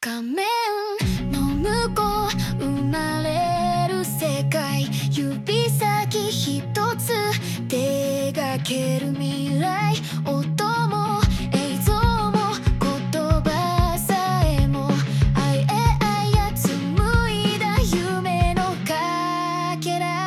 画面の向こう生まれる世界、指先一つ手がける未来、音も映像も言葉さえも愛へ紡いだ夢のかけら。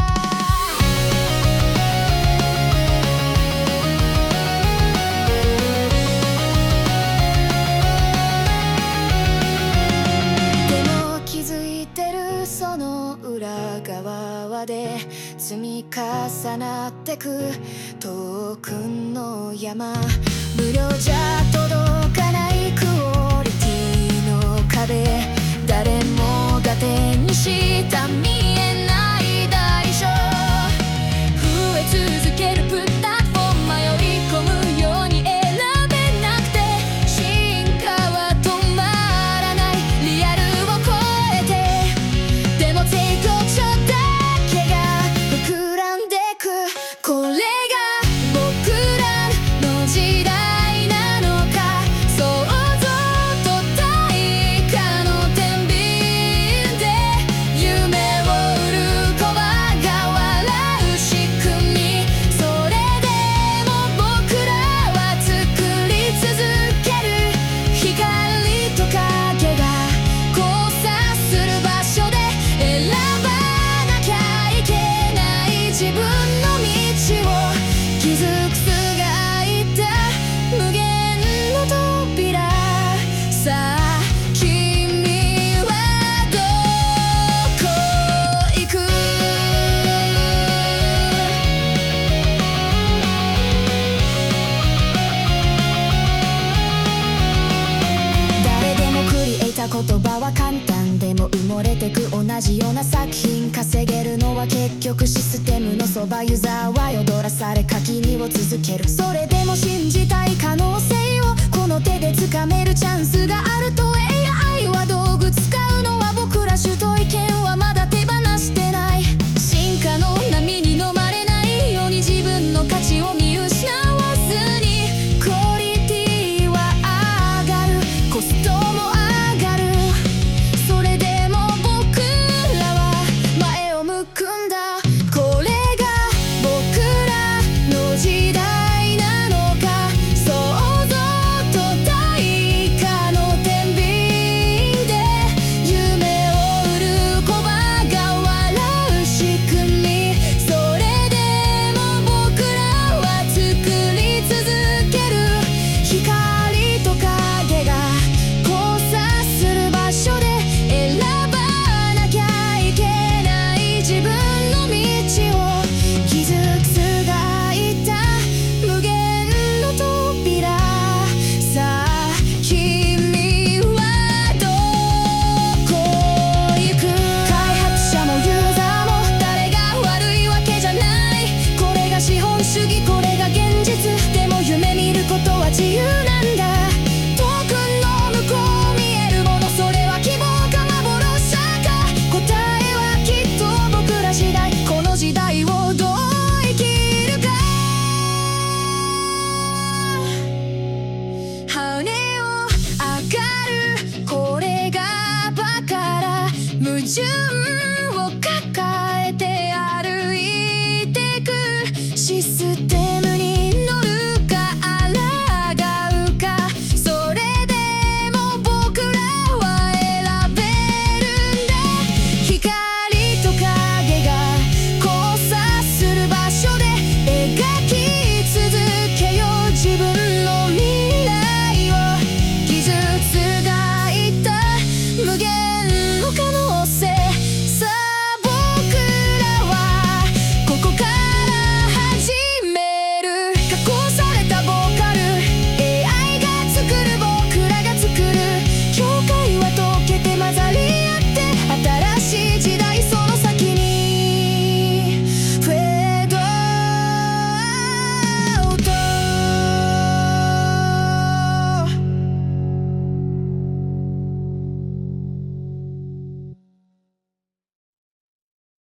その裏側で積み重なってく遠くの山、無料じゃ届かないクオリティの壁、誰もが手にした見えない代償、増え続けるプラットフォーム、迷い込むように選べなくて、進化は止まらないリアルを超えて、でも成功者だけが膨らんでく、これが僕らの時代なのか、想像と対価の天秤で夢を売る子が笑う仕組み、それでも僕らは作り続ける、光と影が交差する場所で選ばなきゃいけない自分の道を気づくすがいた無限の扉、さあ君はどこ行く。誰でもクリエイター、言葉は簡単でも埋もれてく同じような作品、稼げるのは結局システムのそば、ユーザーは踊らされ課金を続ける、それでも信じたい可能性をこの手で掴めるチャンスがある。